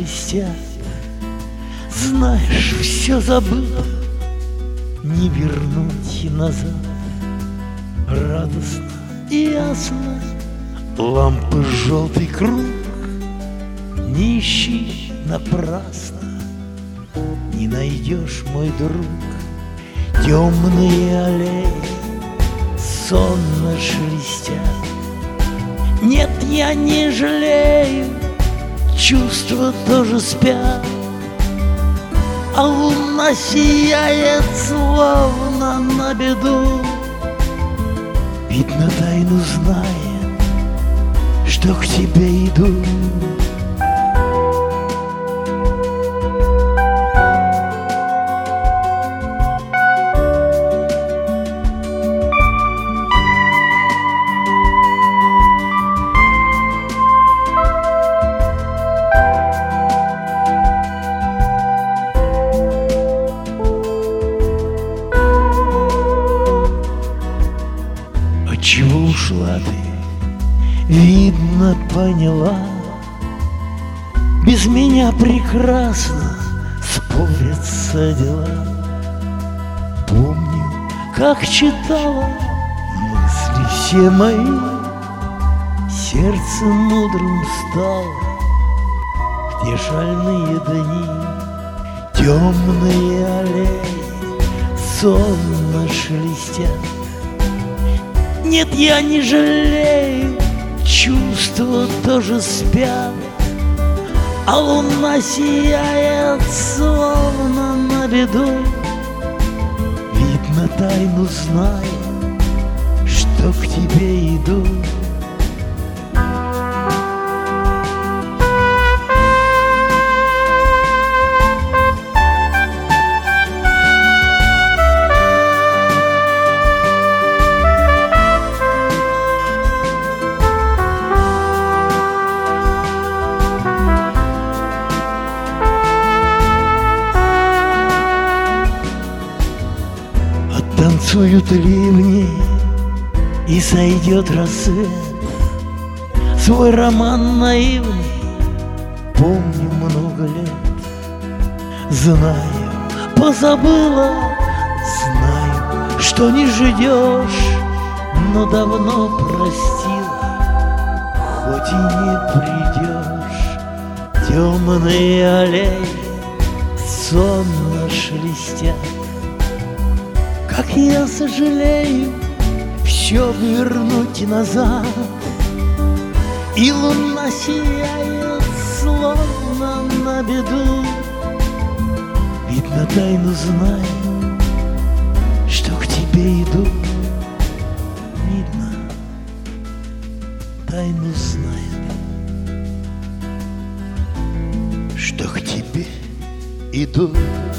шелестят. Знаешь, все забыто, не вернуть назад. Радостно и ясно лампы желтый круг. Не ищи напрасно, не найдешь, мой друг. Темные аллеи сонно шелестят. Нет, я не жалею, чувства тоже спят. А луна сияет, словно на беду. Видно, тайну знает, что к тебе иду. Чего ушла ты, видно, поняла. Без меня прекрасно спорятся дела. Помню, как читала мысли все мои. Сердце мудрым стало в те шальные дни. Темные аллеи сонно шелестят. Нет, я не жалею, чувства тоже спят. А луна сияет, словно на беду. Видно, тайну знаю, что к тебе иду. Танцуют ливни, и сойдет рассвет. Свой роман наивный помню много лет. Знаю, позабыла, знаю, что не ждешь, но давно простила, хоть и не придешь. Темные аллеи сонно шелестят. Как я сожалею все вернуть назад. И луна сияет, словно на беду. Видно, тайну знаю, что к тебе иду. Видно, тайну знает, что к тебе иду.